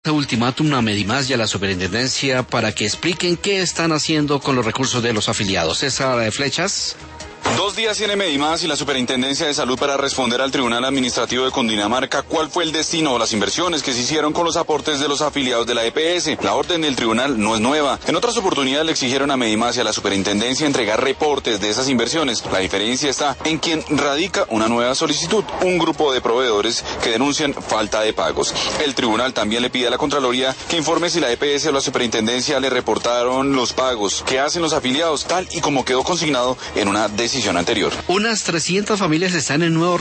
Ultimátum a Medimás y a la superintendencia para que expliquen qué están haciendo con los recursos de los afiliados. César Flechas. 2 días tiene Medimás y la Superintendencia de Salud para responder al Tribunal Administrativo de Cundinamarca cuál fue el destino o las inversiones que se hicieron con los aportes de los afiliados de la EPS. La orden del tribunal no es nueva. En otras oportunidades le exigieron a Medimás y a la Superintendencia entregar reportes de esas inversiones. La diferencia está en quien radica una nueva solicitud, un grupo de proveedores que denuncian falta de pagos. El tribunal también le pide a la Contraloría que informe si la EPS o la Superintendencia le reportaron los pagos que hacen los afiliados, tal y como quedó consignado en una decisión anterior. Unas 300 familias están en nuevos